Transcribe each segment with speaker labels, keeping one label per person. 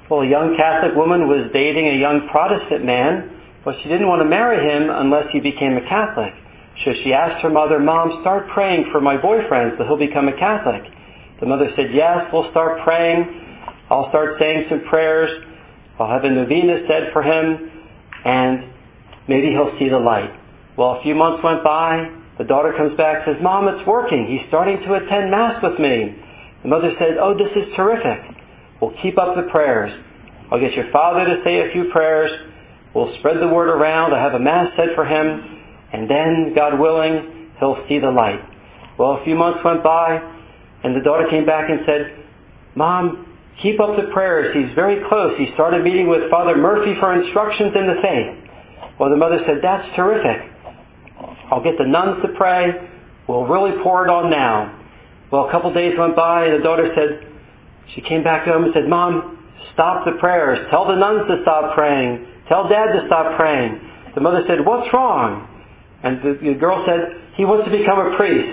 Speaker 1: Well, a young Catholic woman was dating a young Protestant man, but she didn't want to marry him unless he became a Catholic. So she asked her mother, "Mom, start praying for my boyfriend so he'll become a Catholic." The mother said, "Yes, we'll start praying. I'll start saying some prayers. I'll have a novena said for him, and maybe he'll see the light." Well, a few months went by. The daughter comes back and says, "Mom, it's working. He's starting to attend Mass with me." The mother said, "Oh, this is terrific. Well, keep up the prayers. I'll get your father to say a few prayers. We'll spread the word around. I'll have a Mass said for him. And then, God willing, he'll see the light." Well, a few months went by, and the daughter came back and said, "Mom, keep up the prayers. He's very close. He started meeting with Father Murphy for instructions in the faith." Well, the mother said, "That's terrific. I'll get the nuns to pray. We'll really pour it on now." Well, a couple days went by, and the daughter said, she came back home and said, "Mom, stop the prayers. Tell the nuns to stop praying. Tell Dad to stop praying." The mother said, "What's wrong?" And the girl said, "He wants to become a priest."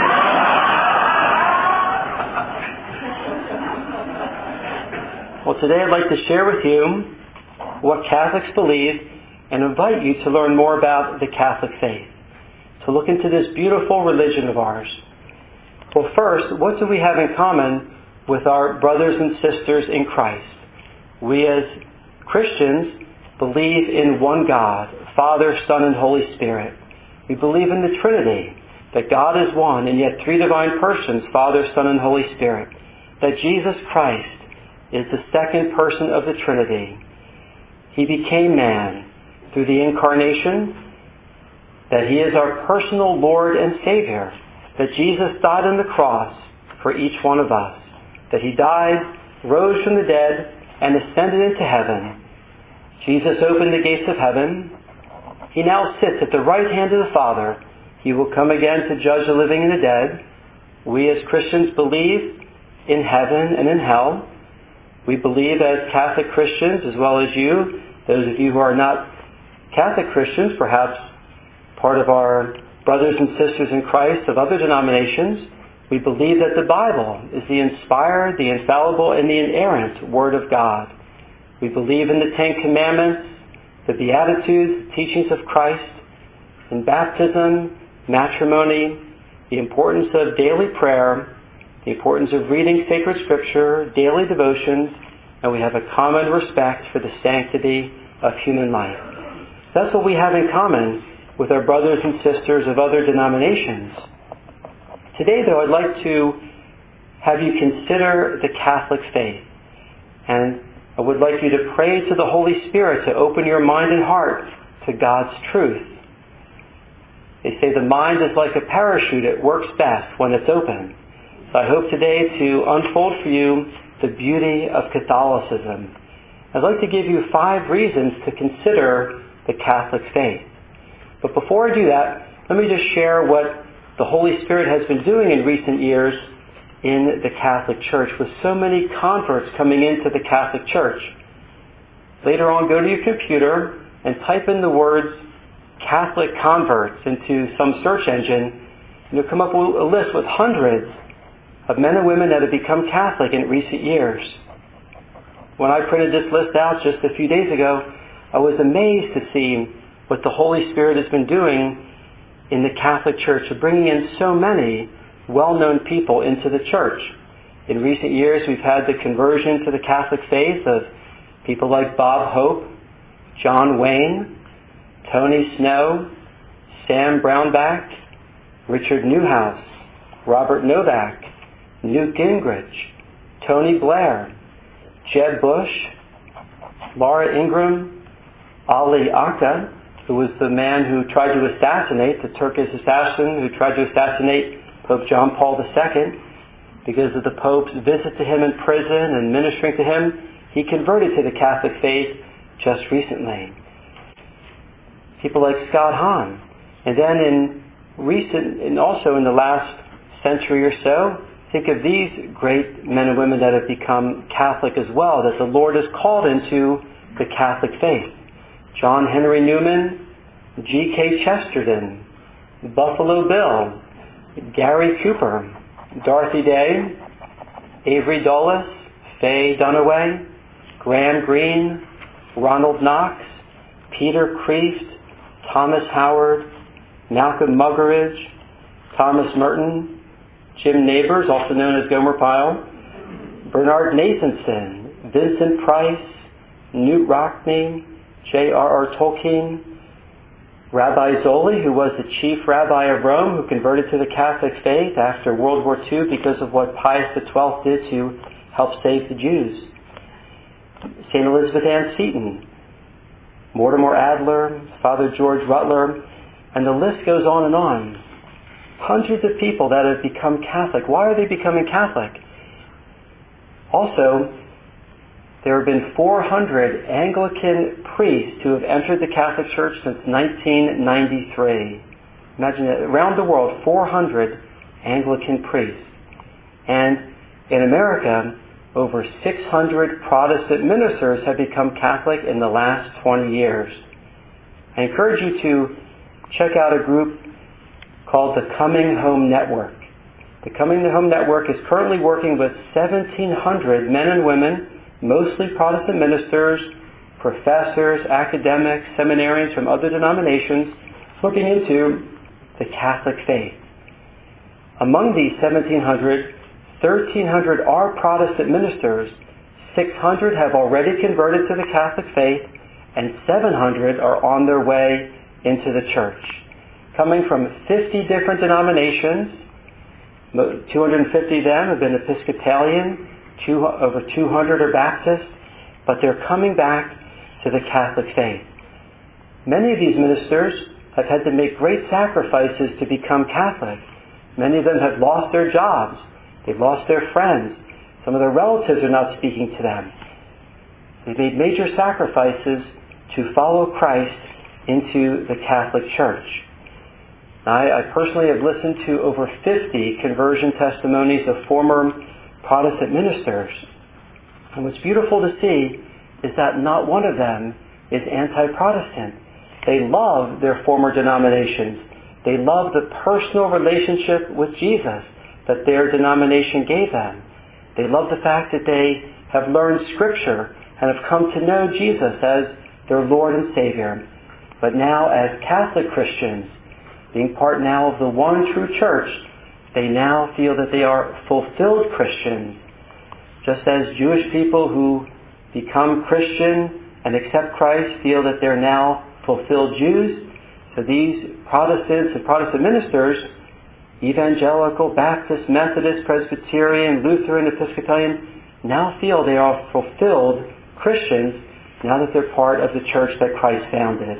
Speaker 1: Well, today I'd like to share with you what Catholics believe and invite you to learn more about the Catholic faith, to look into this beautiful religion of ours. Well, first, what do we have in common with our brothers and sisters in Christ? We as Christians believe in one God, Father, Son, and Holy Spirit. We believe in the Trinity, that God is one and yet three divine persons, Father, Son, and Holy Spirit. That Jesus Christ is the second person of the Trinity. He became man through the Incarnation, that He is our personal Lord and Savior, that Jesus died on the cross for each one of us, that He died, rose from the dead, and ascended into heaven. Jesus opened the gates of heaven. He now sits at the right hand of the Father. He will come again to judge the living and the dead. We as Christians believe in heaven and in hell. We believe as Catholic Christians, as well as you, those of you who are not Catholic Christians, perhaps part of our brothers and sisters in Christ of other denominations, we believe that the Bible is the inspired, the infallible, and the inerrant Word of God. We believe in the Ten Commandments, the Beatitudes, the teachings of Christ, in baptism, matrimony, the importance of daily prayer, the importance of reading sacred scripture, daily devotions, and we have a common respect for the sanctity of human life. That's what we have in common with our brothers and sisters of other denominations. Today, though, I'd like to have you consider the Catholic faith. And I would like you to pray to the Holy Spirit to open your mind and heart to God's truth. They say the mind is like a parachute. It works best when it's open. So I hope today to unfold for you the beauty of Catholicism. I'd like to give you 5 reasons to consider the Catholic faith. But before I do that, let me just share what the Holy Spirit has been doing in recent years in the Catholic Church, with so many converts coming into the Catholic Church. Later on, go to your computer and type in the words Catholic converts into some search engine, and you'll come up with a list with hundreds of men and women that have become Catholic in recent years. When I printed this list out just a few days ago, I was amazed to see what the Holy Spirit has been doing in the Catholic Church, of bringing in so many well-known people into the Church. In recent years, we've had the conversion to the Catholic faith of people like Bob Hope, John Wayne, Tony Snow, Sam Brownback, Richard Newhouse, Robert Novak, Newt Gingrich, Tony Blair, Jeb Bush, Laura Ingraham, Ali Akta, who was the man who tried to assassinate, the Turkish assassin who tried to assassinate Pope John Paul II. Because of the Pope's visit to him in prison and ministering to him, he converted to the Catholic faith just recently. People like Scott Hahn. And then also in the last century or so, think of these great men and women that have become Catholic as well, that the Lord has called into the Catholic faith. John Henry Newman, G.K. Chesterton, Buffalo Bill, Gary Cooper, Dorothy Day, Avery Dulles, Faye Dunaway, Graham Greene, Ronald Knox, Peter Kreeft, Thomas Howard, Malcolm Muggeridge, Thomas Merton, Jim Nabors, also known as Gomer Pyle, Bernard Nathanson, Vincent Price, Knute Rockne, J.R.R. Tolkien, Rabbi Zoli, who was the chief rabbi of Rome, who converted to the Catholic faith after World War II because of what Pius XII did to help save the Jews. St. Elizabeth Ann Seton, Mortimer Adler, Father George Rutler, and the list goes on and on. Hundreds of people that have become Catholic. Why are they becoming Catholic? Also, there have been 400 Anglican priests who have entered the Catholic Church since 1993. Imagine that. Around the world, 400 Anglican priests. And in America, over 600 Protestant ministers have become Catholic in the last 20 years. I encourage you to check out a group called the Coming Home Network. The Coming Home Network is currently working with 1,700 men and women, mostly Protestant ministers, professors, academics, seminarians from other denominations, looking into the Catholic faith. Among these 1,700, 1,300 are Protestant ministers, 600 have already converted to the Catholic faith, and 700 are on their way into the church. Coming from 50 different denominations, 250 of them have been Episcopalian, over 200 are Baptist, but they're coming back to the Catholic faith. Many of these ministers have had to make great sacrifices to become Catholic. Many of them have lost their jobs. They've lost their friends. Some of their relatives are not speaking to them. They've made major sacrifices to follow Christ into the Catholic Church. I personally have listened to over 50 conversion testimonies of former Protestant ministers. And what's beautiful to see is that not one of them is anti-Protestant. They love their former denominations. They love the personal relationship with Jesus that their denomination gave them. They love the fact that they have learned Scripture and have come to know Jesus as their Lord and Savior. But now as Catholic Christians, being part now of the one true church, they now feel that they are fulfilled Christians. Just as Jewish people who become Christian and accept Christ feel that they're now fulfilled Jews, so these Protestants and Protestant ministers, Evangelical, Baptist, Methodist, Presbyterian, Lutheran, Episcopalian, now feel they are fulfilled Christians now that they're part of the church that Christ founded.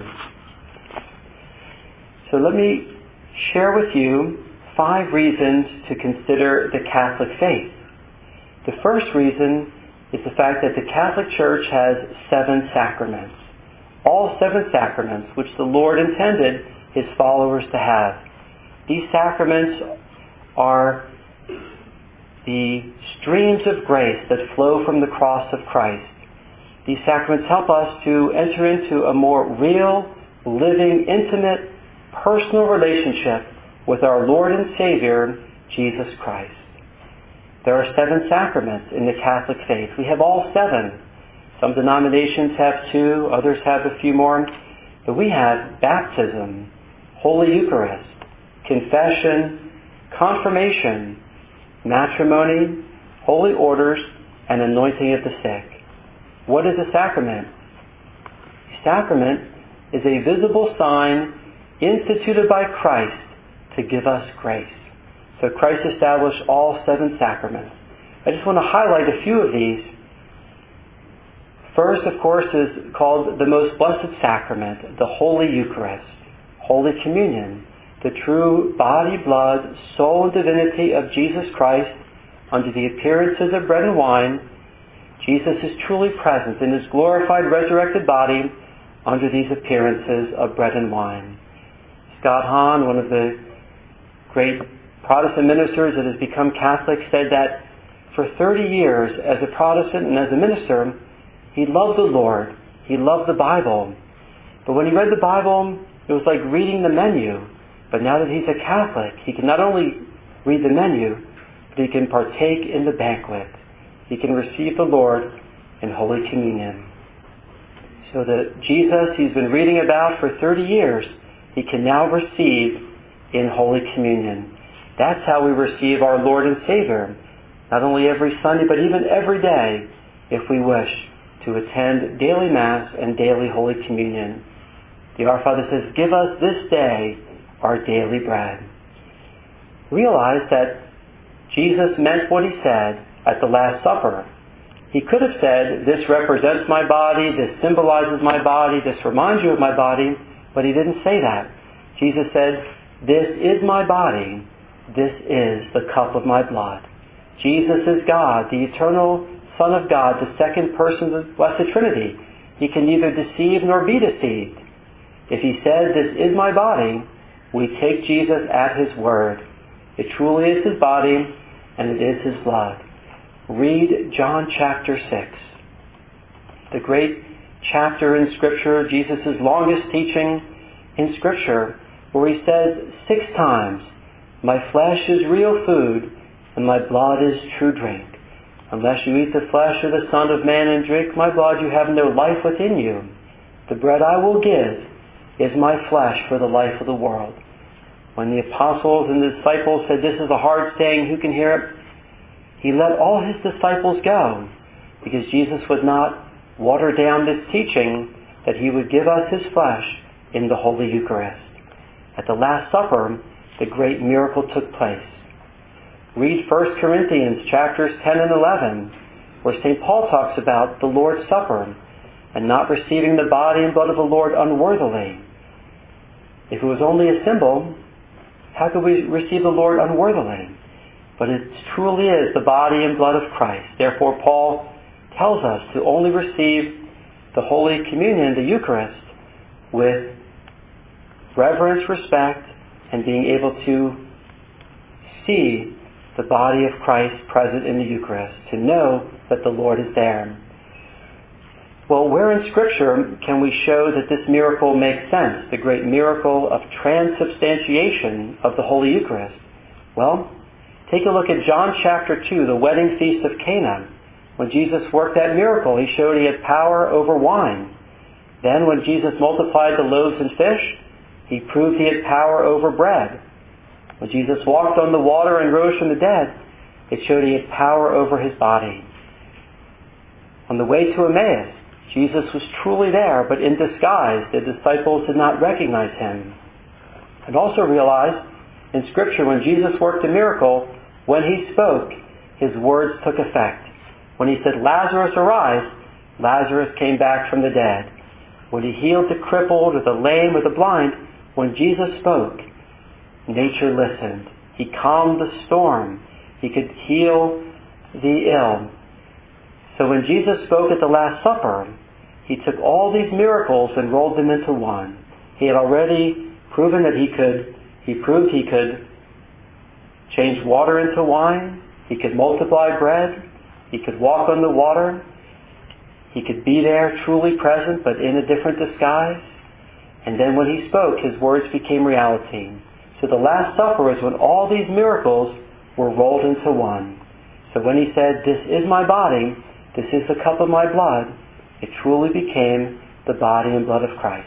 Speaker 1: So let me share with you 5 reasons to consider the Catholic faith. The first reason is the fact that the Catholic Church has 7 sacraments. All 7 sacraments which the Lord intended His followers to have. These sacraments are the streams of grace that flow from the cross of Christ. These sacraments help us to enter into a more real, living, intimate, personal relationship with our Lord and Savior, Jesus Christ. There are 7 sacraments in the Catholic faith. We have all 7. Some denominations have 2, others have a few more. But we have baptism, Holy Eucharist, confession, confirmation, matrimony, holy orders, and anointing of the sick. What is a sacrament? A sacrament is a visible sign instituted by Christ to give us grace. So Christ established all 7 sacraments. I just want to highlight a few of these. First, of course, is called the most blessed sacrament, the Holy Eucharist, Holy Communion, the true body, blood, soul, and divinity of Jesus Christ under the appearances of bread and wine. Jesus is truly present in His glorified resurrected body under these appearances of bread and wine. Scott Hahn, one of the great Protestant ministers that has become Catholic, said that for 30 years as a Protestant and as a minister, he loved the Lord. He loved the Bible. But when he read the Bible, it was like reading the menu. But now that he's a Catholic, he can not only read the menu, but he can partake in the banquet. He can receive the Lord in Holy Communion. So that Jesus he's been reading about for 30 years, he can now receive in Holy Communion. That's how we receive our Lord and Savior, not only every Sunday, but even every day, if we wish, to attend daily Mass and daily Holy Communion. The Our Father says, "Give us this day our daily bread." Realize that Jesus meant what he said at the Last Supper. He could have said, "This represents my body, this symbolizes my body, this reminds you of my body," but he didn't say that. Jesus said, "This is my body, this is the cup of my blood." Jesus is God, the eternal Son of God, the second person of the Blessed Trinity. He can neither deceive nor be deceived. If he said, "This is my body," we take Jesus at his word. It truly is his body, and it is his blood. Read John chapter 6. The great chapter in Scripture, Jesus' longest teaching in Scripture, where he says 6 times, "My flesh is real food, and my blood is true drink. Unless you eat the flesh of the Son of Man and drink my blood, you have no life within you. The bread I will give is my flesh for the life of the world." When the apostles and the disciples said, "This is a hard saying, who can hear it?" he let all his disciples go, because Jesus would not water down this teaching that he would give us his flesh in the Holy Eucharist. At the Last Supper, the great miracle took place. Read 1 Corinthians chapters 10 and 11, where St. Paul talks about the Lord's Supper and not receiving the body and blood of the Lord unworthily. If it was only a symbol, how could we receive the Lord unworthily? But it truly is the body and blood of Christ. Therefore, Paul tells us to only receive the Holy Communion, the Eucharist, with reverence, respect, and being able to see the body of Christ present in the Eucharist, to know that the Lord is there. Well, where in Scripture can we show that this miracle makes sense, the great miracle of transubstantiation of the Holy Eucharist? Well, take a look at John chapter 2, the wedding feast of Cana. When Jesus worked that miracle, he showed he had power over wine. Then when Jesus multiplied the loaves and fish, he proved he had power over bread. When Jesus walked on the water and rose from the dead, it showed he had power over his body. On the way to Emmaus, Jesus was truly there, but in disguise. The disciples did not recognize him. And also realize in Scripture, when Jesus worked a miracle, when he spoke, his words took effect. When he said, "Lazarus, arise," Lazarus came back from the dead. When he healed the crippled or the lame or the blind, when Jesus spoke, nature listened. He calmed the storm. He could heal the ill. So when Jesus spoke at the Last Supper, he took all these miracles and rolled them into one. He had already proven that he proved he could change water into wine. He could multiply bread. He could walk on the water. He could be there truly present, but in a different disguise. And then when he spoke, his words became reality. So the Last Supper is when all these miracles were rolled into one. So when he said, "This is my body, this is the cup of my blood," it truly became the body and blood of Christ.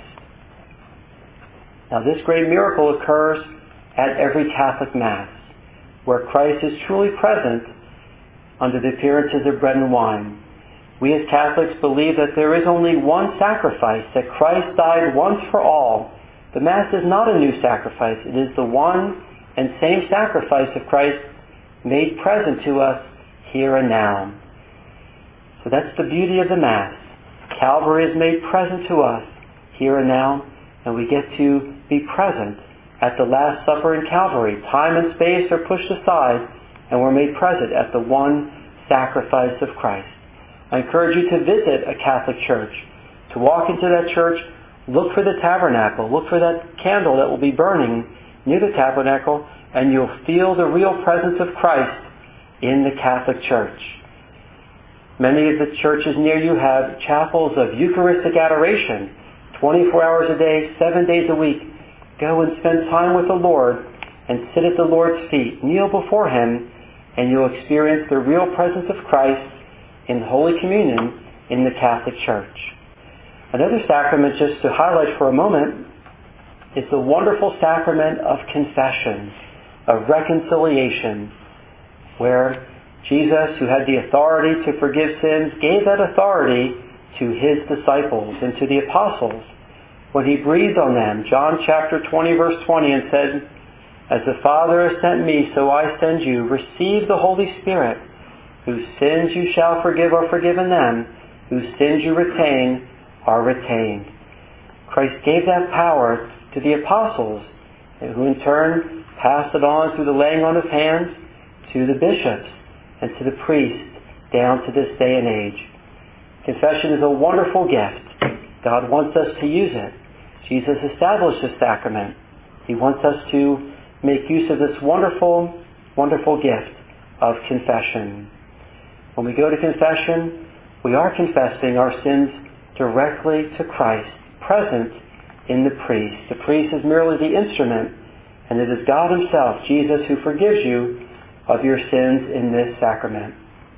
Speaker 1: Now this great miracle occurs at every Catholic Mass, where Christ is truly present under the appearances of bread and wine. We as Catholics believe that there is only one sacrifice, that Christ died once for all. The Mass is not a new sacrifice. It is the one and same sacrifice of Christ made present to us here and now. So that's the beauty of the Mass. Calvary is made present to us here and now, and we get to be present at the Last Supper in Calvary. Time and space are pushed aside, and we're made present at the one sacrifice of Christ. I encourage you to visit a Catholic church, to walk into that church, look for the tabernacle, look for that candle that will be burning near the tabernacle, and you'll feel the real presence of Christ in the Catholic Church. Many of the churches near you have chapels of Eucharistic adoration, 24 hours a day, 7 days a week. Go and spend time with the Lord and sit at the Lord's feet. Kneel before Him, and you'll experience the real presence of Christ in Holy Communion in the Catholic Church. Another sacrament, just to highlight for a moment, is the wonderful sacrament of confession, of reconciliation, where Jesus, who had the authority to forgive sins, gave that authority to his disciples and to the apostles when he breathed on them. John chapter 20, verse 20, and said, "As the Father has sent me, so I send you. Receive the Holy Spirit. Whose sins you shall forgive are forgiven them. Whose sins you retain are retained." Christ gave that power to the apostles, who in turn passed it on through the laying on of hands to the bishops and to the priests down to this day and age. Confession is a wonderful gift. God wants us to use it. Jesus established this sacrament. He wants us to make use of this wonderful, wonderful gift of confession. When we go to confession, we are confessing our sins directly to Christ, present in the priest. The priest is merely the instrument, and it is God himself, Jesus, who forgives you of your sins in this sacrament.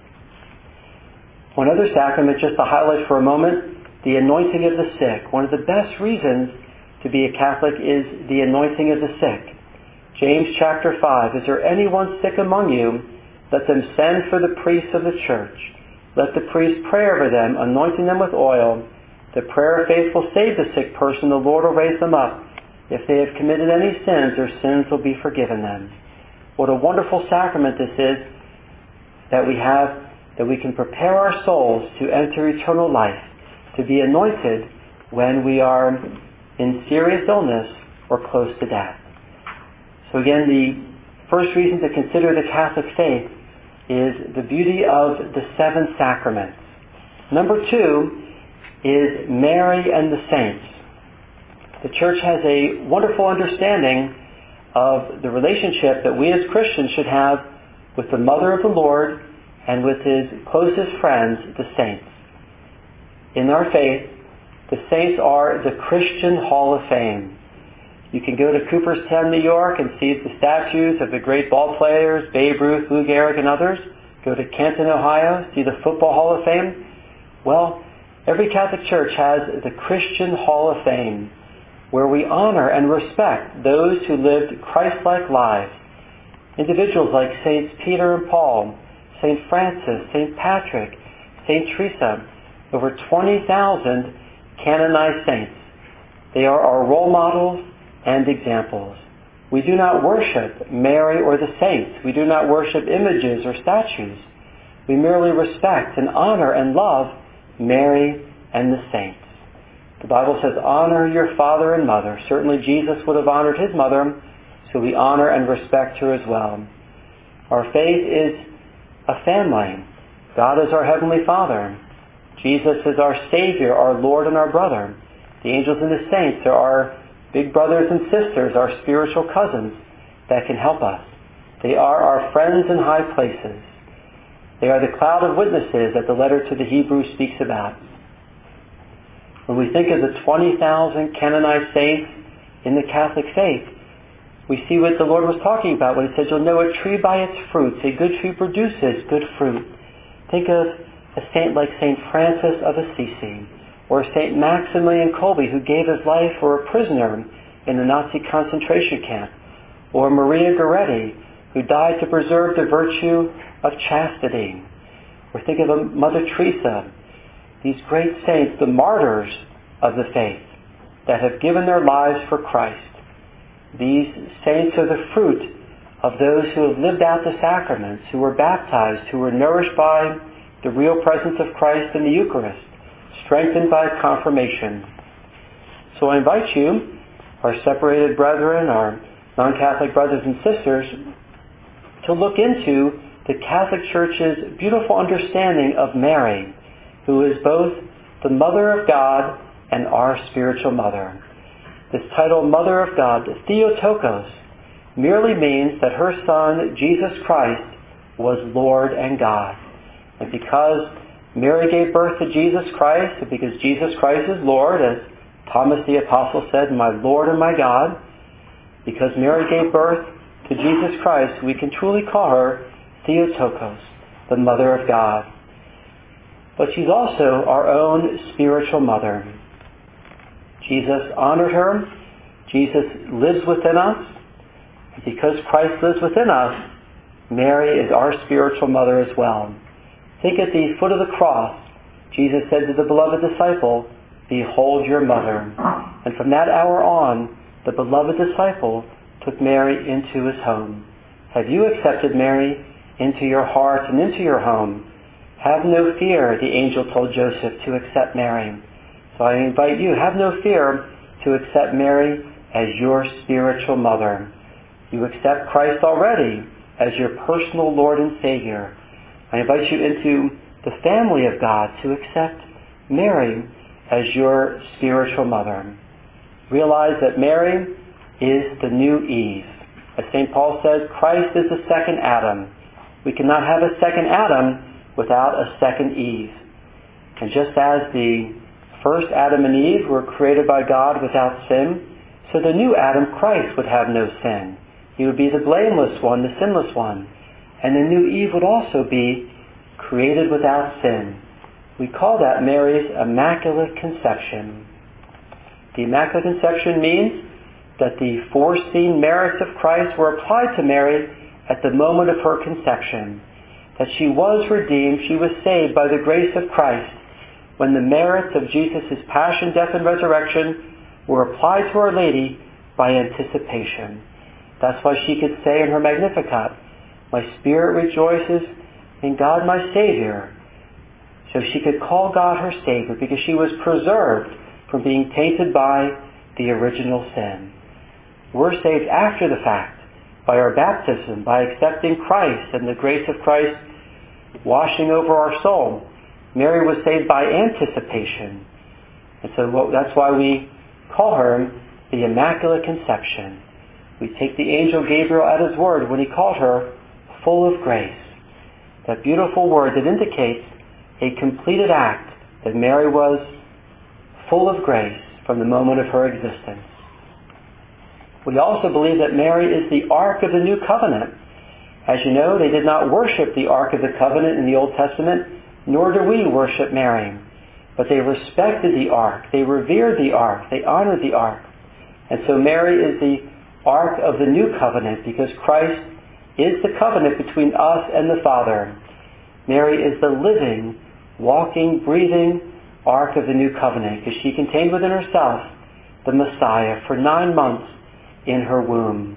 Speaker 1: One other sacrament, just to highlight for a moment, the anointing of the sick. One of the best reasons to be a Catholic is the anointing of the sick. James chapter 5, "Is there anyone sick among you? Let them send for the priests of the church. Let the priest pray over them, anointing them with oil. The prayer of faith will save the sick person. The Lord will raise them up. If they have committed any sins, their sins will be forgiven them." What a wonderful sacrament this is that we have, that we can prepare our souls to enter eternal life, to be anointed when we are in serious illness or close to death. So again, the first reason to consider the Catholic faith is the beauty of the seven sacraments. Number two is Mary and the saints. The Church has a wonderful understanding of the relationship that we as Christians should have with the Mother of the Lord and with his closest friends, the saints. In our faith, the saints are the Christian Hall of Fame. You can go to Cooperstown, New York and see the statues of the great ball players, Babe Ruth, Lou Gehrig, and others. Go to Canton, Ohio, see the Football Hall of Fame. Well, every Catholic Church has the Christian Hall of Fame, where we honor and respect those who lived Christ-like lives. Individuals like Saints Peter and Paul, St. Francis, St. Patrick, St. Teresa, over 20,000 canonized saints. They are our role models and examples. We do not worship Mary or the saints. We do not worship images or statues. We merely respect and honor and love Mary and the saints. The Bible says, honor your father and mother. Certainly Jesus would have honored his mother, so we honor and respect her as well. Our faith is a family. God is our Heavenly Father. Jesus is our Savior, our Lord, and our brother. The angels and the saints are our big brothers and sisters, our spiritual cousins that can help us. They are our friends in high places. They are the cloud of witnesses that the letter to the Hebrews speaks about. When we think of the 20,000 canonized saints in the Catholic faith, we see what the Lord was talking about when he said, "You'll know a tree by its fruits. A good tree produces good fruit." Think of a saint like St. Francis of Assisi, or St. Maximilian Kolbe, who gave his life for a prisoner in the Nazi concentration camp, or Maria Goretti, who died to preserve the virtue of chastity. Or think of Mother Teresa, these great saints, the martyrs of the faith, that have given their lives for Christ. These saints are the fruit of those who have lived out the sacraments, who were baptized, who were nourished by the real presence of Christ in the Eucharist, strengthened by confirmation. So I invite you, our separated brethren, our non-Catholic brothers and sisters, to look into the Catholic Church's beautiful understanding of Mary, who is both the Mother of God and our spiritual mother. This title, Mother of God, Theotokos, merely means that her Son, Jesus Christ, was Lord and God. And because Mary gave birth to Jesus Christ, and because Jesus Christ is Lord, as Thomas the Apostle said, "My Lord and my God," because Mary gave birth to Jesus Christ, we can truly call her Theotokos, the Mother of God. but she's also our own spiritual mother. Jesus honored her. Jesus lives within us. And because Christ lives within us, Mary is our spiritual mother as well. Think at the foot of the cross, Jesus said to the beloved disciple, "Behold your mother." And from that hour on, the beloved disciple took Mary into his home. Have you accepted Mary into your heart and into your home? Have no fear, the angel told Joseph, to accept Mary. So I invite you, have no fear to accept Mary as your spiritual mother. You accept Christ already as your personal Lord and Savior. I invite you into the family of God to accept Mary as your spiritual mother. Realize that Mary is the new Eve. As St. Paul says, Christ is the second Adam. We cannot have a second Adam without a second Eve. And just as the first Adam and Eve were created by God without sin, so the new Adam, Christ, would have no sin. He would be the blameless one, the sinless one. And the new Eve would also be created without sin. We call that Mary's Immaculate Conception. The Immaculate Conception means that the foreseen merits of Christ were applied to Mary at the moment of her conception. That she was redeemed, she was saved by the grace of Christ when the merits of Jesus' passion, death, and resurrection were applied to Our Lady by anticipation. That's why she could say in her Magnificat, "My spirit rejoices in God my Savior." So she could call God her Savior because she was preserved from being tainted by the original sin. We're saved after the fact by our baptism, by accepting Christ and the grace of Christ washing over our soul. Mary was saved by anticipation. And so that's why we call her the Immaculate Conception. We take the angel Gabriel at his word when he called her full of grace. That beautiful word that indicates a completed act that Mary was full of grace from the moment of her existence. We also believe that Mary is the Ark of the New Covenant. As you know, they did not worship the Ark of the Covenant in the Old Testament, nor do we worship Mary. But they respected the Ark. They revered the Ark. They honored the Ark. And so Mary is the Ark of the New Covenant because Christ is the covenant between us and the Father. Mary is the living, walking, breathing Ark of the New Covenant because she contained within herself the Messiah for 9 months in her womb.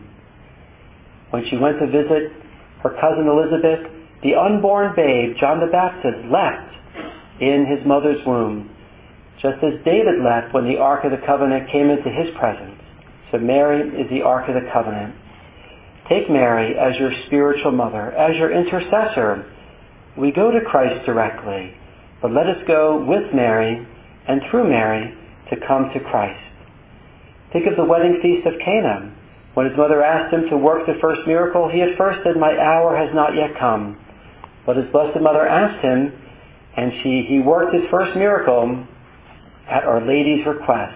Speaker 1: When she went to visit her cousin Elizabeth, the unborn babe, John the Baptist, leapt in his mother's womb, just as David leapt when the Ark of the Covenant came into his presence. So Mary is the Ark of the Covenant. Take Mary as your spiritual mother, as your intercessor. We go to Christ directly, but let us go with Mary and through Mary to come to Christ. Think of the wedding feast of Cana. When his mother asked him to work the first miracle, he at first said, "My hour has not yet come." But his blessed mother asked him, and he worked his first miracle at Our Lady's request.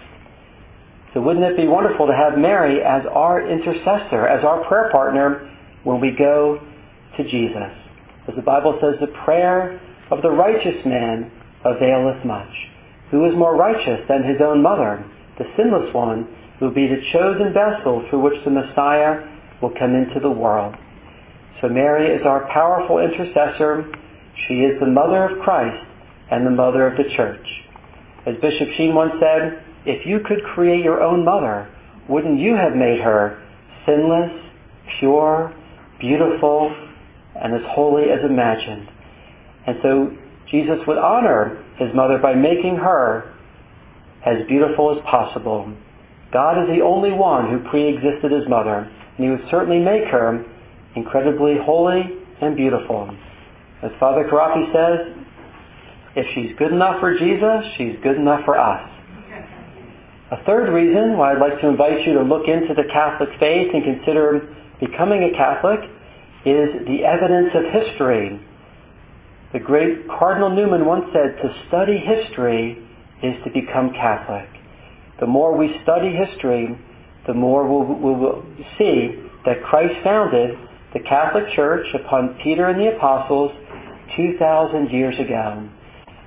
Speaker 1: So wouldn't it be wonderful to have Mary as our intercessor, as our prayer partner when we go to Jesus? As the Bible says, the prayer of the righteous man availeth much. Who is more righteous than his own mother, the sinless one, who will be the chosen vessel through which the Messiah will come into the world? So Mary is our powerful intercessor. She is the mother of Christ and the mother of the church. As Bishop Sheen once said, if you could create your own mother, wouldn't you have made her sinless, pure, beautiful, and as holy as imagined? And so Jesus would honor his mother by making her as beautiful as possible. God is the only one who pre-existed his mother, and he would certainly make her incredibly holy and beautiful. As Father Karafi says, if she's good enough for Jesus, she's good enough for us. A third reason why I'd like to invite you to look into the Catholic faith and consider becoming a Catholic is the evidence of history. The great Cardinal Newman once said, to study history is to become Catholic. The more we study history, the more we'll see that Christ founded the Catholic Church upon Peter and the Apostles 2,000 years ago.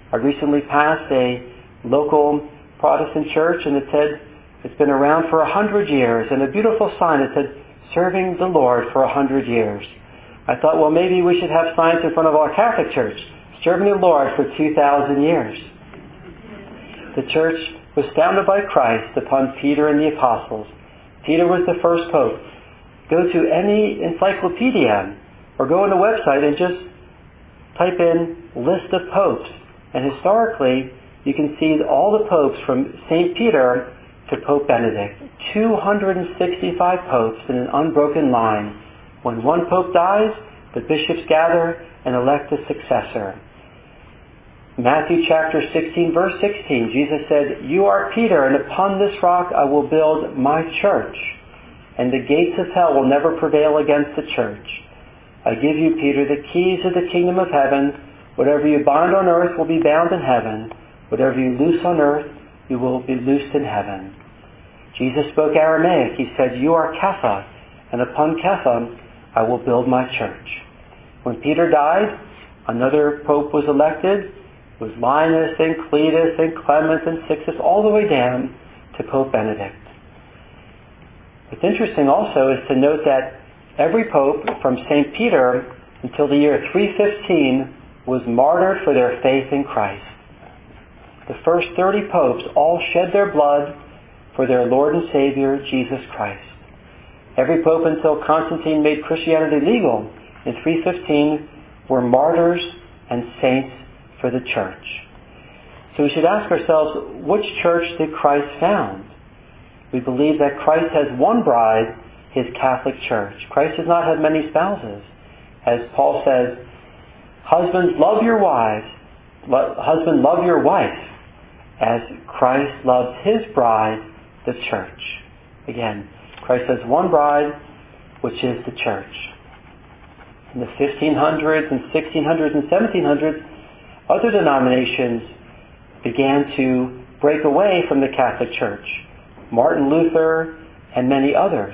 Speaker 1: I recently passed a local Protestant church, and it said it's been around for 100 years, and a beautiful sign that said, serving the Lord for 100 years. I thought, well, maybe we should have signs in front of our Catholic church, serving the Lord for 2,000 years. The church was founded by Christ upon Peter and the apostles. Peter was the first pope. Go to any encyclopedia or go on the website and just type in list of popes. And historically, you can see all the popes from St. Peter to Pope Benedict. 265 popes in an unbroken line. When one pope dies, the bishops gather and elect a successor. Matthew chapter 16, verse 16, Jesus said, "You are Peter, and upon this rock I will build my church, and the gates of hell will never prevail against the church. I give you, Peter, the keys of the kingdom of heaven. Whatever you bind on earth will be bound in heaven. Whatever you loose on earth, you will be loosed in heaven." Jesus spoke Aramaic. He said, "You are Kepha, and upon Kepha I will build my church." When Peter died, another pope was elected. It was Linus and Cletus and Clement and Sixtus, all the way down to Pope Benedict. What's interesting also is to note that every pope from St. Peter until the year 315 was martyred for their faith in Christ. The first 30 popes all shed their blood for their Lord and Savior, Jesus Christ. Every pope until Constantine made Christianity legal in 315 were martyrs and saints for the church. So we should ask ourselves, which church did Christ found? We believe that Christ has one bride, his Catholic Church. Christ does not have many spouses. As Paul says, husband, love your wife, as Christ loves his bride, the church. Again, Christ has one bride, which is the church. In the 1500s and 1600s and 1700s, other denominations began to break away from the Catholic Church. Martin Luther and many others.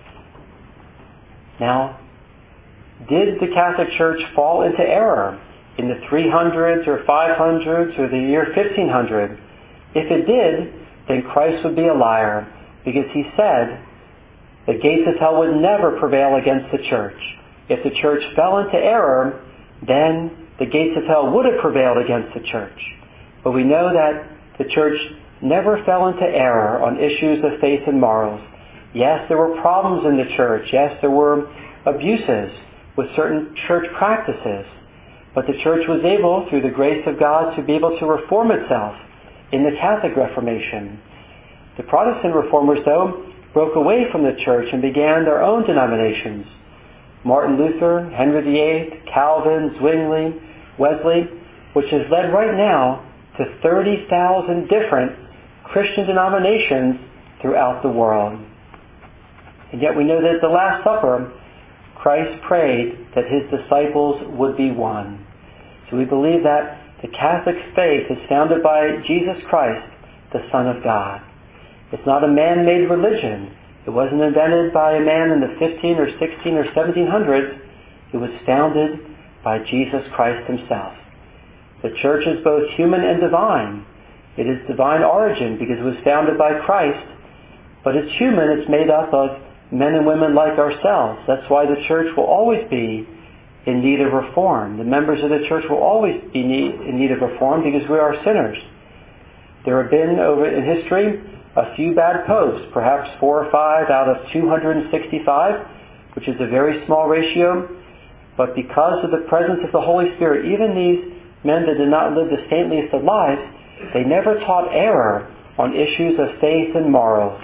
Speaker 1: Now, did the Catholic Church fall into error in the 300s or 500s or the year 1500? If it did, then Christ would be a liar, because he said the gates of hell would never prevail against the church. If the church fell into error, then the gates of hell would have prevailed against the church. But we know that the church never fell into error on issues of faith and morals. Yes, there were problems in the church. Yes, there were abuses with certain church practices. But the church was able, through the grace of God, to be able to reform itself in the Catholic Reformation. The Protestant reformers, though, broke away from the church and began their own denominations. Martin Luther, Henry VIII, Calvin, Zwingli, Wesley, which has led right now to 30,000 different Christian denominations throughout the world. And yet we know that at the Last Supper, Christ prayed that his disciples would be one. So we believe that the Catholic faith is founded by Jesus Christ, the Son of God. It's not a man-made religion. It wasn't invented by a man in the 15 or 16 or 1700s. It was founded by Jesus Christ himself. The church is both human and divine. It is divine origin because it was founded by Christ, but it's human. It's made up of men and women like ourselves. That's why the church will always be in need of reform. The members of the church will always be in need of reform because we are sinners. There have been, over in history, a few bad popes, perhaps 4 or 5 out of 265, which is a very small ratio. But because of the presence of the Holy Spirit, even these men that did not live the saintliest of lives, they never taught error on issues of faith and morals.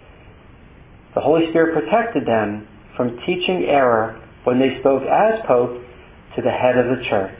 Speaker 1: The Holy Spirit protected them from teaching error when they spoke as Pope to the head of the church.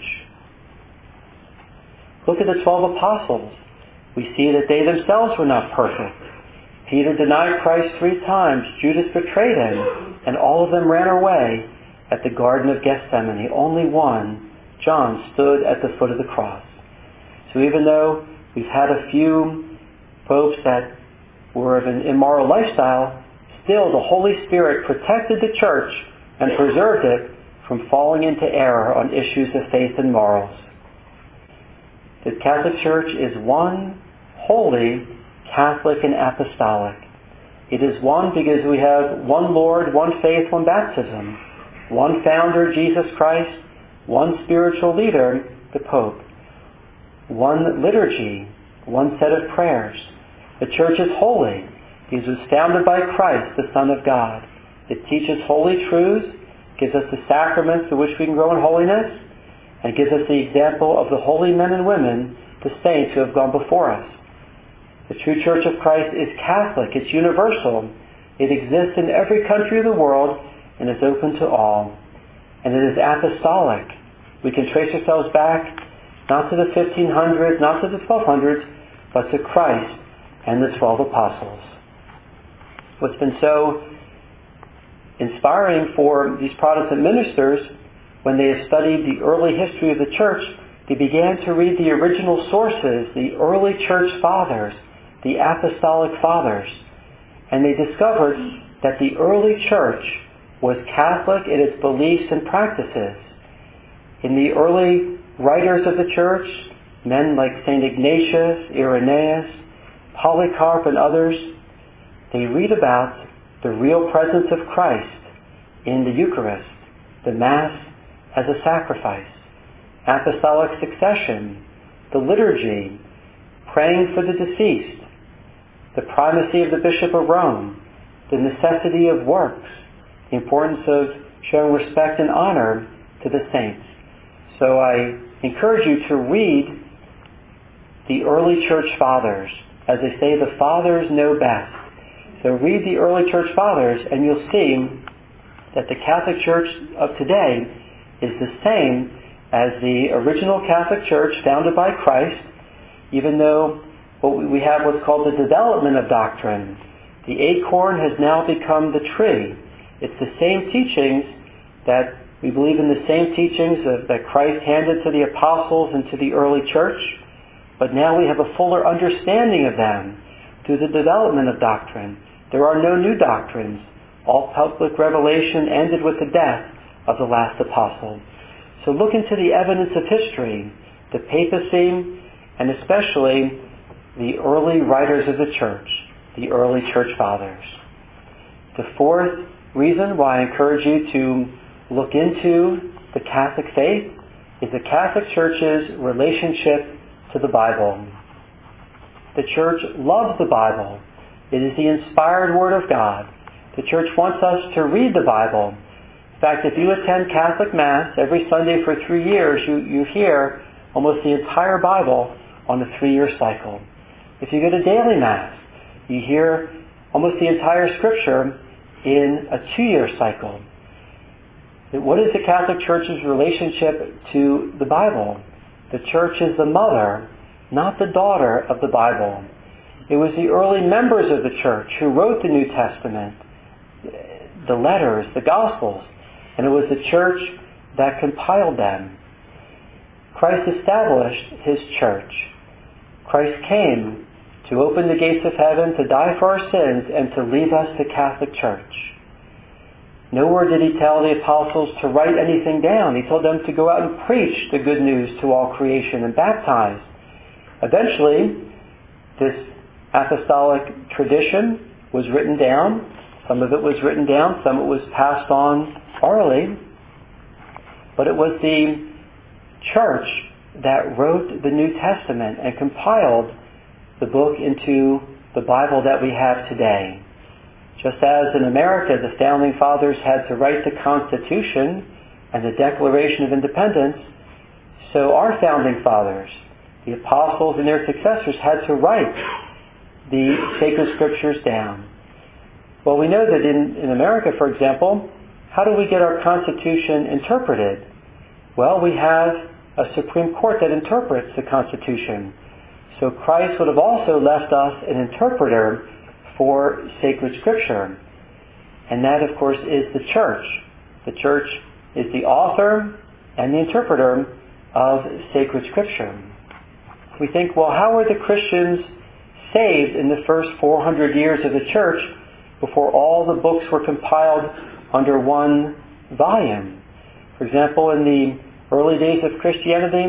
Speaker 1: Look at the 12 apostles. We see that they themselves were not perfect. Peter denied Christ 3 times. Judas betrayed him. And all of them ran away at the Garden of Gethsemane. Only one, John, stood at the foot of the cross. So even though we've had a few popes that were of an immoral lifestyle, still the Holy Spirit protected the church and preserved it from falling into error on issues of faith and morals. The Catholic Church is one, holy, Catholic, and apostolic. It is one because we have one Lord, one faith, one baptism, one founder, Jesus Christ, one spiritual leader, the Pope, one liturgy, one set of prayers. The Church is holy because it was founded by Christ, the Son of God. It teaches holy truths, gives us the sacraments through which we can grow in holiness, and gives us the example of the holy men and women, the saints who have gone before us. The true Church of Christ is Catholic. It's universal. It exists in every country of the world and is open to all. And it is apostolic. We can trace ourselves back not to the 1500s, not to the 1200s, but to Christ and the 12 apostles. What's been so inspiring for these Protestant ministers, when they have studied the early history of the Church, they began to read the original sources, the early Church Fathers, the Apostolic Fathers, and they discovered that the early Church was Catholic in its beliefs and practices. In the early writers of the Church, men like St. Ignatius, Irenaeus, Polycarp, and others, they read about the real presence of Christ in the Eucharist, the Mass as a sacrifice, apostolic succession, the liturgy, praying for the deceased, the primacy of the Bishop of Rome, the necessity of works, the importance of showing respect and honor to the saints. So I encourage you to read the early Church Fathers. As they say, the Fathers know best. So read the early Church Fathers and you'll see that the Catholic Church of today is the same as the original Catholic Church founded by Christ, even though we have what's called the development of doctrine. The acorn has now become the tree. It's the same teachings that we believe in, the same teachings that Christ handed to the apostles and to the early church, but now we have a fuller understanding of them through the development of doctrine. There are no new doctrines. All public revelation ended with the death of the last apostle. So look into the evidence of history, the papacy, and especially the early writers of the Church, the early Church Fathers. The fourth reason why I encourage you to look into the Catholic faith is the Catholic Church's relationship to the Bible. The Church loves the Bible. It is the inspired Word of God. The Church wants us to read the Bible. In fact, if you attend Catholic Mass every Sunday for 3 years, you hear almost the entire Bible on a 3-year cycle. If you go to daily Mass, you hear almost the entire Scripture in a 2-year cycle. What is the Catholic Church's relationship to the Bible? The Church is the mother, not the daughter of the Bible. It was the early members of the Church who wrote the New Testament, the letters, the Gospels, and it was the Church that compiled them. Christ established His Church. Christ came to open the gates of heaven, to die for our sins, and to leave us the Catholic Church. Nowhere did He tell the apostles to write anything down. He told them to go out and preach the good news to all creation and baptize. Eventually, this apostolic tradition was written down. Some of it was written down, some of it was passed on orally. But it was the Church that wrote the New Testament and compiled the book into the Bible that we have today. Just as in America the founding fathers had to write the Constitution and the Declaration of Independence, so our founding fathers, the apostles and their successors, had to write the sacred scriptures down. Well, we know that in America, for example, how do we get our Constitution interpreted? Well, we have a Supreme Court that interprets the Constitution. So Christ would have also left us an interpreter for sacred scripture. And that, of course, is the Church. The Church is the author and the interpreter of sacred scripture. We think, well, how were the Christians saved in the first 400 years of the Church before all the books were compiled under one volume? For example, in the early days of Christianity,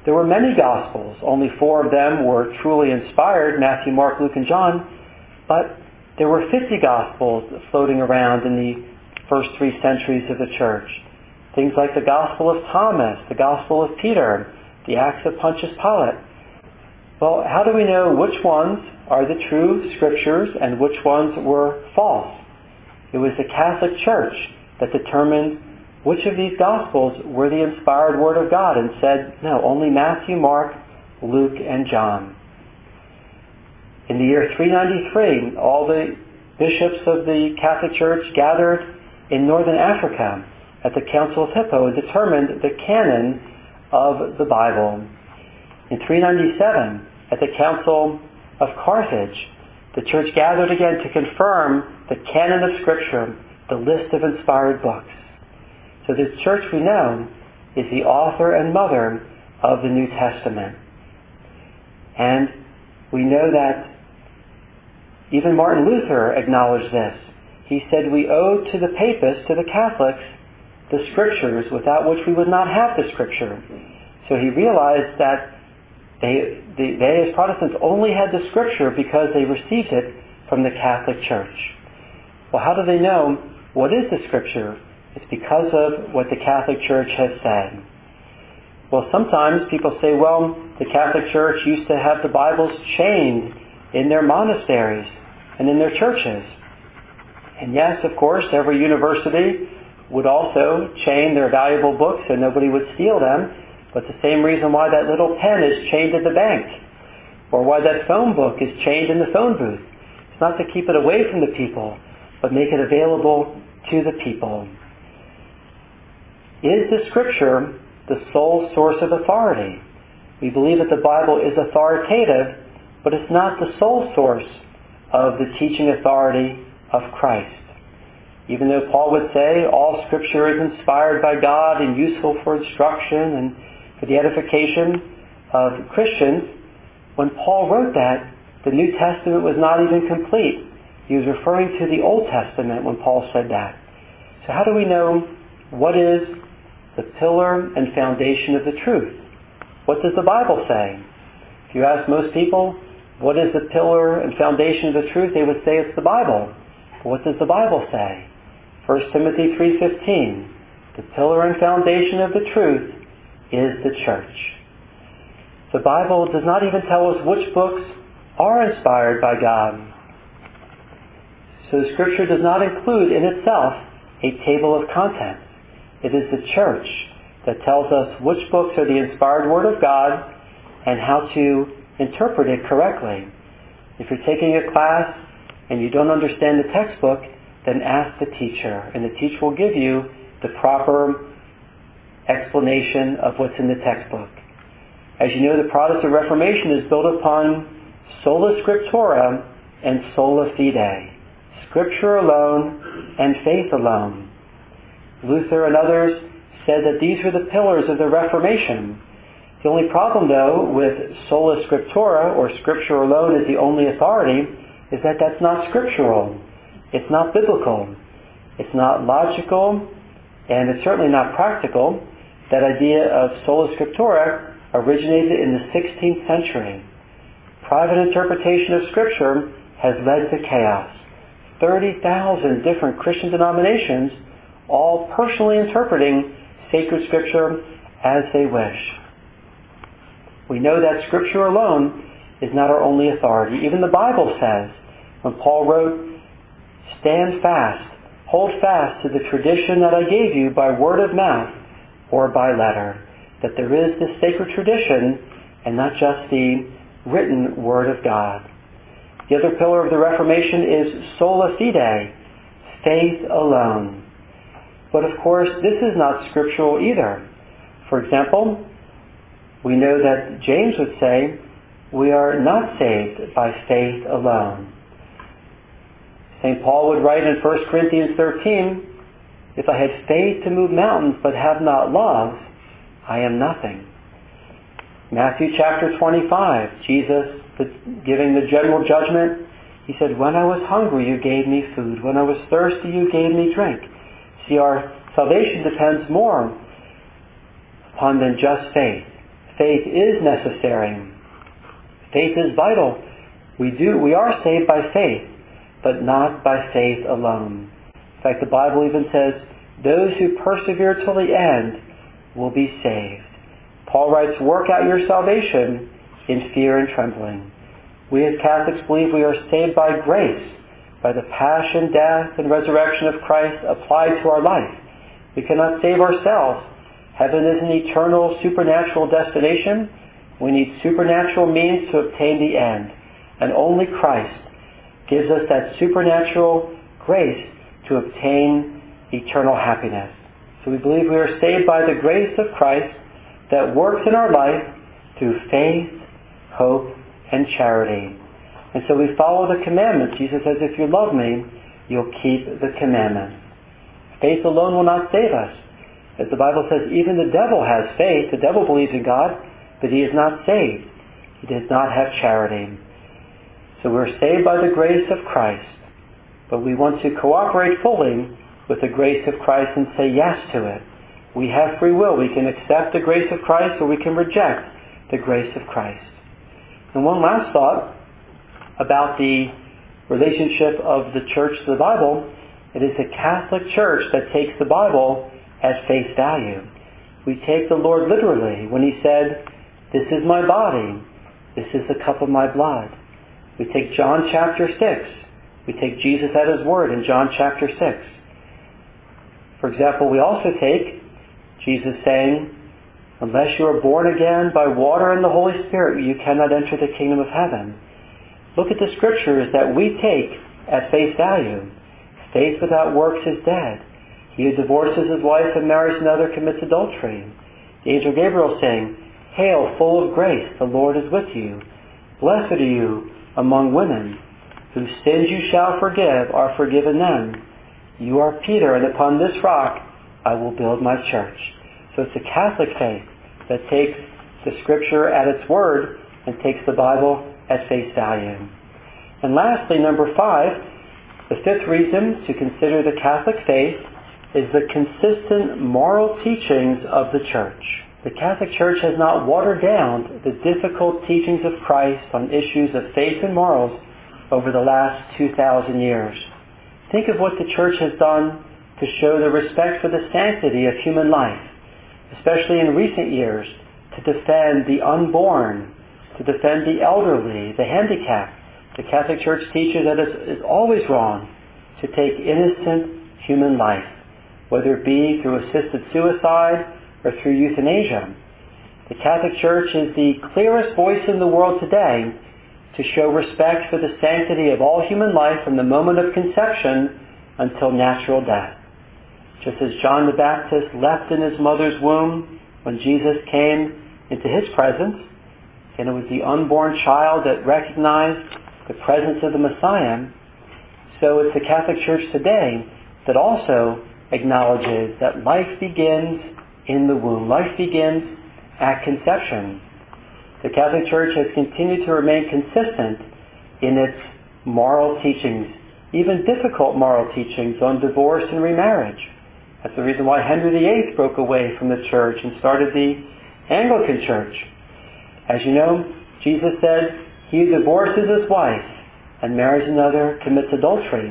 Speaker 1: There were many Gospels. Only 4 of them were truly inspired, Matthew, Mark, Luke, and John. But there were 50 Gospels floating around in the first 3 centuries of the church. Things like the Gospel of Thomas, the Gospel of Peter, the Acts of Pontius Pilate. Well, how do we know which ones are the true scriptures and which ones were false? It was the Catholic Church that determined which of these Gospels were the inspired Word of God and said, no, only Matthew, Mark, Luke, and John. In the year 393, all the bishops of the Catholic Church gathered in northern Africa at the Council of Hippo and determined the canon of the Bible. In 397, at the Council of Carthage, the Church gathered again to confirm the canon of Scripture, the list of inspired books. So the Church, we know, is the author and mother of the New Testament. And we know that even Martin Luther acknowledged this. He said, we owe to the Papists, to the Catholics, the Scriptures, without which we would not have the Scripture. So he realized that they as Protestants only had the Scripture because they received it from the Catholic Church. Well, how do they know what is the Scripture? It's because of what the Catholic Church has said. Well, sometimes people say, well, the Catholic Church used to have the Bibles chained in their monasteries and in their churches. And yes, of course, every university would also chain their valuable books so nobody would steal them. But the same reason why that little pen is chained at the bank, or why that phone book is chained in the phone booth. It's not to keep it away from the people, but make it available to the people. Is the Scripture the sole source of authority? We believe that the Bible is authoritative, but it's not the sole source of the teaching authority of Christ. Even though Paul would say all Scripture is inspired by God and useful for instruction and for the edification of Christians, when Paul wrote that, the New Testament was not even complete. He was referring to the Old Testament when Paul said that. So how do we know what is the pillar and foundation of the truth? What does the Bible say? If you ask most people, what is the pillar and foundation of the truth, they would say it's the Bible. But what does the Bible say? 1 Timothy 3:15, the pillar and foundation of the truth is the church. The Bible does not even tell us which books are inspired by God. So Scripture does not include in itself a table of contents. It is the church that tells us which books are the inspired Word of God and how to interpret it correctly. If you're taking a class and you don't understand the textbook, then ask the teacher, and the teacher will give you the proper explanation of what's in the textbook. As you know, the Protestant Reformation is built upon sola scriptura and sola fide, Scripture alone and faith alone. Luther and others said that these were the pillars of the Reformation. The only problem, though, with sola scriptura, or Scripture alone is the only authority, is that that's not scriptural. It's not biblical. It's not logical, and it's certainly not practical. That idea of sola scriptura originated in the 16th century. Private interpretation of Scripture has led to chaos. 30,000 different Christian denominations all personally interpreting sacred Scripture as they wish. We know that Scripture alone is not our only authority. Even the Bible says, when Paul wrote, stand fast, hold fast to the tradition that I gave you by word of mouth or by letter, that there is this sacred tradition and not just the written Word of God. The other pillar of the Reformation is sola fide, faith alone. But of course, this is not scriptural either. For example, we know that James would say, we are not saved by faith alone. St. Paul would write in 1 Corinthians 13, if I had faith to move mountains but have not love, I am nothing. Matthew chapter 25, Jesus giving the general judgment, he said, when I was hungry, you gave me food. When I was thirsty, you gave me drink. See, our salvation depends more upon than just faith. faith is necessary. Faith is vital. We are saved by faith, but not by faith alone. In fact, the Bible even says, those who persevere till the end will be saved. Paul writes, work out your salvation in fear and trembling. We as Catholics believe we are saved by grace, by the passion, death, and resurrection of Christ applied to our life. We cannot save ourselves. Heaven is an eternal, supernatural destination. We need supernatural means to obtain the end. And only Christ gives us that supernatural grace to obtain eternal happiness. So we believe we are saved by the grace of Christ that works in our life through faith, hope, and charity. And so we follow the commandments. Jesus says, if you love me, you'll keep the commandments. Faith alone will not save us. As the Bible says, even the devil has faith. The devil believes in God, but he is not saved. He does not have charity. So we're saved by the grace of Christ, but we want to cooperate fully with the grace of Christ and say yes to it. We have free will. We can accept the grace of Christ or we can reject the grace of Christ. And one last thought about the relationship of the church to the Bible. It is the Catholic Church that takes the Bible at face value. We take the Lord literally when he said, this is my body, this is the cup of my blood. We take John chapter 6. We take Jesus at his word in John chapter 6. For example, we also take Jesus saying, unless you are born again by water and the Holy Spirit, you cannot enter the kingdom of heaven. Look at the scriptures that we take at face value. Faith without works is dead. He who divorces his wife and marries another commits adultery. The angel Gabriel saying, hail, full of grace, the Lord is with you. Blessed are you among women. Whose sins you shall forgive are forgiven them. You are Peter, and upon this rock I will build my church. So it's the Catholic faith that takes the Scripture at its word and takes the Bible at face value. And lastly, number 5, the fifth reason to consider the Catholic faith is the consistent moral teachings of the Church. The Catholic Church has not watered down the difficult teachings of Christ on issues of faith and morals over the last 2,000 years. Think of what the Church has done to show the respect for the sanctity of human life, especially in recent years, to defend the unborn, to defend the elderly, the handicapped. The Catholic Church teaches that it is always wrong to take innocent human life, whether it be through assisted suicide or through euthanasia. The Catholic Church is the clearest voice in the world today to show respect for the sanctity of all human life from the moment of conception until natural death. Just as John the Baptist leapt in his mother's womb when Jesus came into his presence, and it was the unborn child that recognized the presence of the Messiah, so it's the Catholic Church today that also acknowledges that life begins in the womb. Life begins at conception. The Catholic Church has continued to remain consistent in its moral teachings, even difficult moral teachings on divorce and remarriage. That's the reason why Henry VIII broke away from the Church and started the Anglican Church. As you know, Jesus said, he who divorces his wife and marries another commits adultery.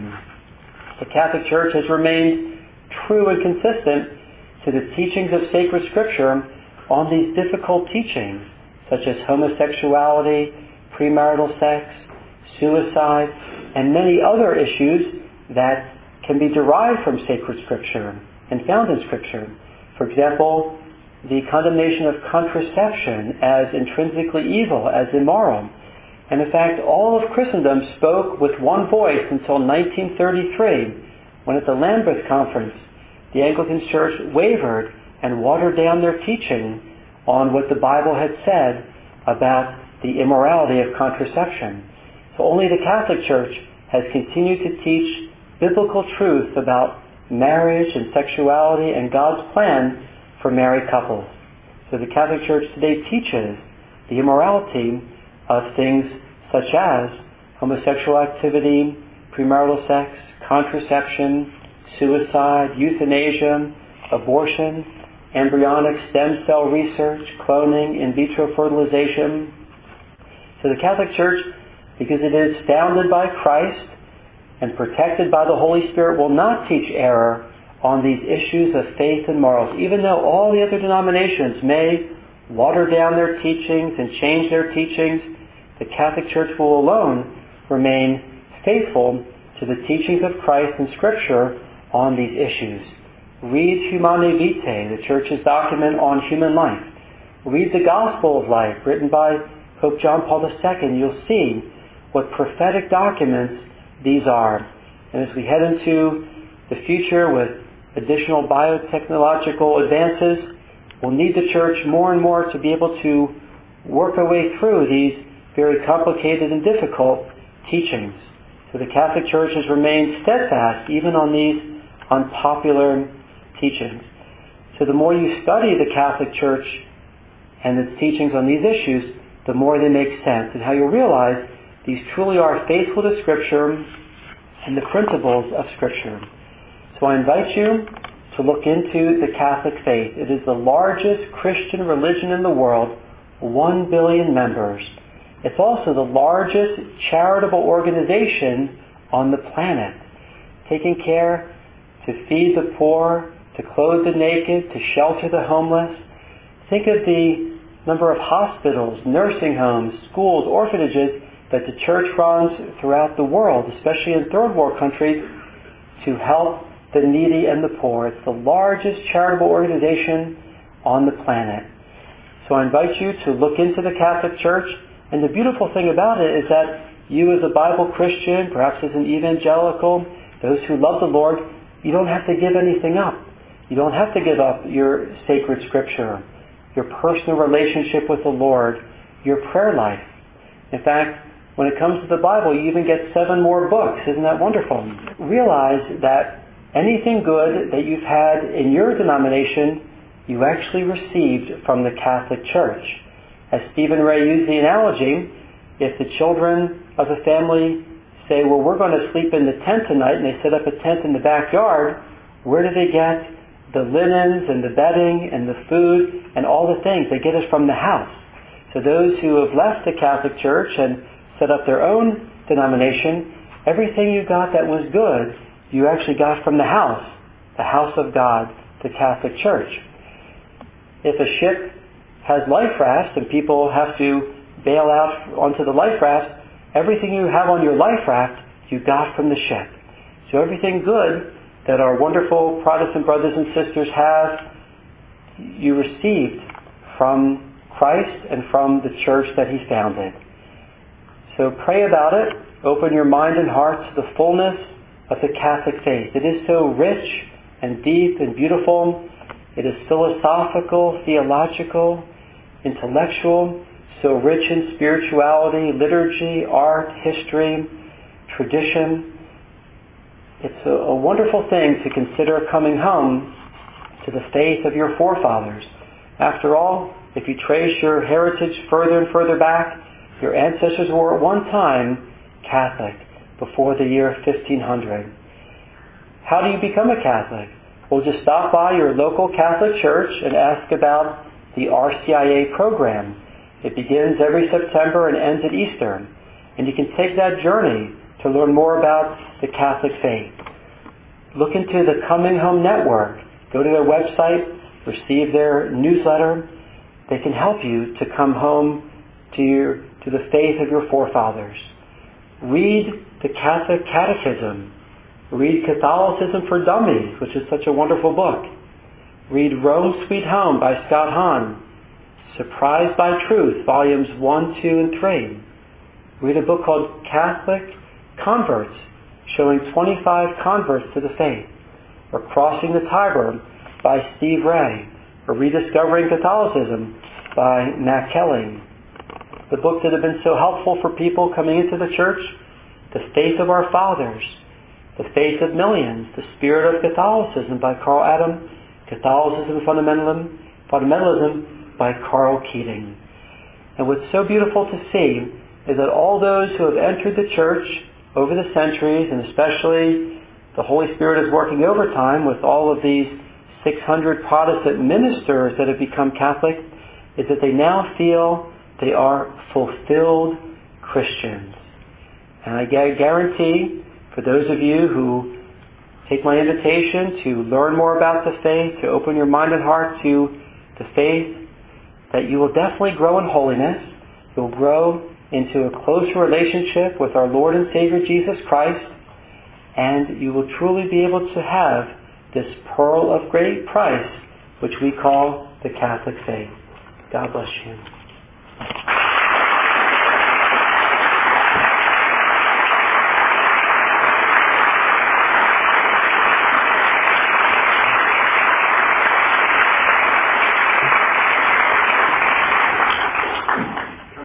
Speaker 1: The Catholic Church has remained true and consistent to the teachings of sacred Scripture on these difficult teachings, such as homosexuality, premarital sex, suicide, and many other issues that can be derived from sacred Scripture and found in Scripture. For example, the condemnation of contraception as intrinsically evil, as immoral. And in fact, all of Christendom spoke with one voice until 1933, when at the Lambeth Conference, the Anglican Church wavered and watered down their teaching on what the Bible had said about the immorality of contraception. So only the Catholic Church has continued to teach biblical truth about marriage and sexuality and God's plan for married couples. So the Catholic Church today teaches the immorality of things such as homosexual activity, premarital sex, contraception, suicide, euthanasia, abortion, embryonic stem cell research, cloning, in vitro fertilization. So the Catholic Church, because it is founded by Christ and protected by the Holy Spirit, will not teach error on these issues of faith and morals, even though all the other denominations may water down their teachings and change their teachings. The Catholic Church will alone remain faithful to the teachings of Christ and Scripture on these issues. Read Humanae Vitae, the Church's document on human life. Read the Gospel of Life, written by Pope John Paul II. You'll see what prophetic documents these are. And as we head into the future with additional biotechnological advances, we'll need the Church more and more to be able to work our way through these very complicated and difficult teachings. So the Catholic Church has remained steadfast even on these unpopular teachings. So the more you study the Catholic Church and its teachings on these issues, the more they make sense, and how you'll realize these truly are faithful to Scripture and the principles of Scripture. So I invite you to look into the Catholic faith. It is the largest Christian religion in the world, 1 billion members. It's also the largest charitable organization on the planet, taking care to feed the poor, to clothe the naked, to shelter the homeless. Think of the number of hospitals, nursing homes, schools, orphanages that the Church runs throughout the world, especially in third world countries, to help the needy and the poor. It's the largest charitable organization on the planet. So I invite you to look into the Catholic Church. And the beautiful thing about it is that you as a Bible Christian, perhaps as an evangelical, those who love the Lord, you don't have to give anything up. You don't have to give up your sacred Scripture, your personal relationship with the Lord, your prayer life. In fact, when it comes to the Bible, you even get 7 more books. Isn't that wonderful? Realize that anything good that you've had in your denomination, you actually received from the Catholic Church. As Stephen Ray used the analogy, if the children of a family say, well, we're going to sleep in the tent tonight, and they set up a tent in the backyard, where do they get the linens and the bedding and the food and all the things? They get it from the house. So those who have left the Catholic Church and set up their own denomination, everything you got that was good, you actually got from the house of God, the Catholic Church. If a ship has life rafts and people have to bail out onto the life raft, everything you have on your life raft, you got from the ship. So everything good that our wonderful Protestant brothers and sisters have, you received from Christ and from the church that He founded. So pray about it. Open your mind and heart to the fullness of the Catholic faith. It is so rich and deep and beautiful. It is philosophical, theological, intellectual, so rich in spirituality, liturgy, art, history, tradition. It's a wonderful thing to consider coming home to the faith of your forefathers. After all, if you trace your heritage further and further back, your ancestors were at one time Catholic, before the year 1500. How do you become a Catholic? Well, just stop by your local Catholic church and ask about the RCIA program. It begins every September and ends at Easter. And you can take that journey to learn more about the Catholic faith. Look into the Coming Home Network. Go to their website, receive their newsletter. They can help you to come home to the faith of your forefathers. Read the Catholic Catechism. Read Catholicism for Dummies, which is such a wonderful book. Read Rome Sweet Home by Scott Hahn. Surprised by Truth, volumes 1, 2, and 3. Read a book called Catholic Converts, showing 25 converts to the faith. Or Crossing the Tiber by Steve Ray. Or Rediscovering Catholicism by Matt Kelly. The books that have been so helpful for people coming into the church, The Faith of Our Fathers, The Faith of Millions, The Spirit of Catholicism by Carl Adam, Catholicism and Fundamentalism by Carl Keating. And what's so beautiful to see is that all those who have entered the church over the centuries, and especially the Holy Spirit is working overtime with all of these 600 Protestant ministers that have become Catholic is that they now feel they are fulfilled Christians. And I guarantee, for those of you who take my invitation to learn more about the faith, to open your mind and heart to the faith, that you will definitely grow in holiness. You'll grow into a closer relationship with our Lord and Savior Jesus Christ, and you will truly be able to have this pearl of great price, which we call the Catholic faith. God bless you.